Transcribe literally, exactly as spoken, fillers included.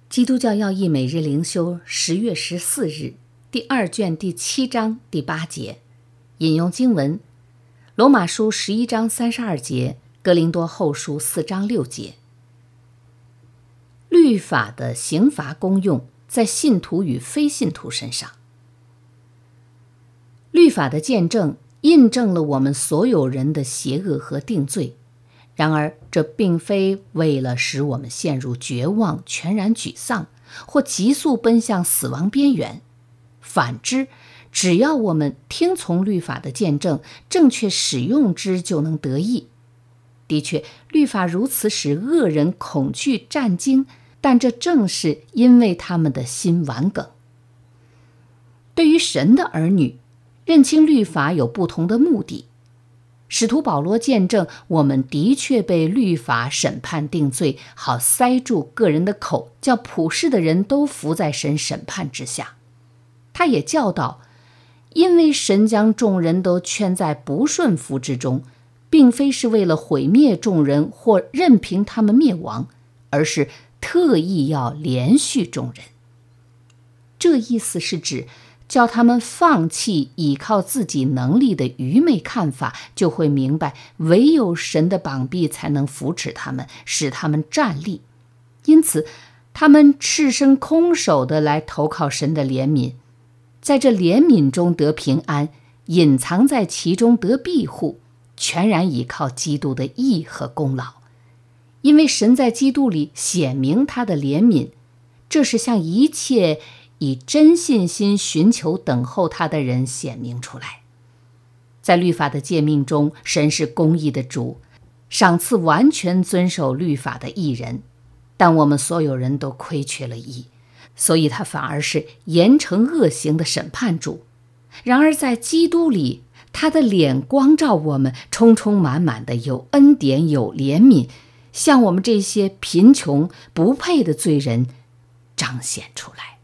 基督教要义每日灵修十月十四日第二卷第七章第八节，引用经文罗马书十一章三十二节，哥林多后书四章六节。律法的刑罚功用在信徒与非信徒身上。律法的见证印证了我们所有人的邪恶和定罪，然而这并非为了使我们陷入绝望、全然沮丧或急速奔向死亡边缘。反之，只要我们听从律法的见证，正确使用之，就能得益。的确，律法如此使恶人恐惧战惊，但这正是因为他们的心顽梗。对于神的儿女，认清律法有不同的目的。使徒保罗见证，我们的确被律法审判定罪，好塞住个人的口，叫普世的人都伏在神审判之下。他也教导，因为神将众人都圈在不顺服之中，并非是为了毁灭众人或任凭他们灭亡，而是特意要连续众人。这意思是指叫他们放弃依靠自己能力的愚昧看法，就会明白唯有神的膀臂才能扶持他们，使他们站立。因此他们赤身空手的来投靠神的怜悯，在这怜悯中得平安，隐藏在其中得庇护，全然依靠基督的义和功劳。因为神在基督里显明他的怜悯，这是向一切以真信心寻求等候他的人显明出来。在律法的诫命中，神是公义的主，赏赐完全遵守律法的义人，但我们所有人都亏缺了义，所以他反而是严惩恶行的审判主。然而在基督里，他的脸光照我们，充充满满的有恩典有怜悯，向我们这些贫穷不配的罪人彰显出来。